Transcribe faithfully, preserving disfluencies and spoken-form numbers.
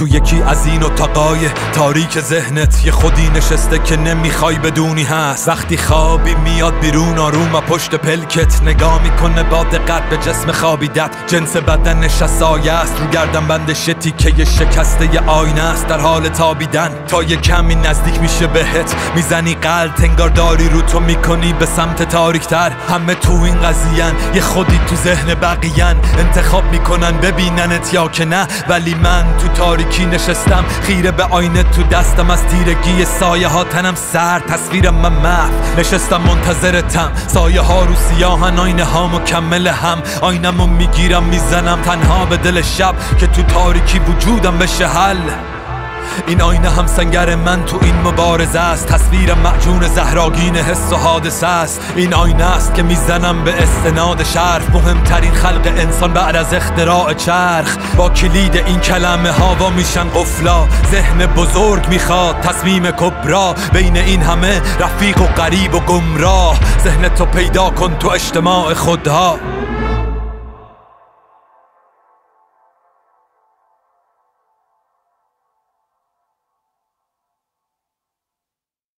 تو یکی از این اتاقای تاریک ذهنت یه خودی نشسته که نمیخوای بدونی هست. وقتی خوابی میاد بیرون آروم و پشت پلکت نگاه میکنه با دقت به جسم خوابیدت. جنس بدنش از سایه است، رو گردن بندش تیکه شکسته ی آینه است در حال تابیدن. تا یه کمی نزدیک میشه بهت میزنی قلب، انگار داری رو تو میکنی به سمت تاریکتر. همه تو این قضیه‌ن، یه خودی تو ذهن بقیه‌ن، انتخاب میکنن ببیننت یا که نه. ولی من تو تاریکی نشستم خیره به آینه تو دستم، از تیرگی سایه ها تنم سرد، تصویرم من محو. نشستم منتظرتم، سایه ها رو سیاهن، آینه ها مکمل هم. آینمو میگیرم میزنم تنها به دل شب که تو تاریکی وجودم بشه حل. این آینه هم سنگر من تو این مبارزه است، تصویر معجون زهراگین حس و حادثه است. این آینه است که میزنم به استناد شرف، مهمترین خلق انسان بعد از اختراع چرخ. با کلید این کلمه ها وا میشن قفلا، ذهن بزرگ میخواد تصمیم کبرا. بین این همه رفیق و غریب و گمراه، ذهن تو پیدا کن تو اجتماع خودها.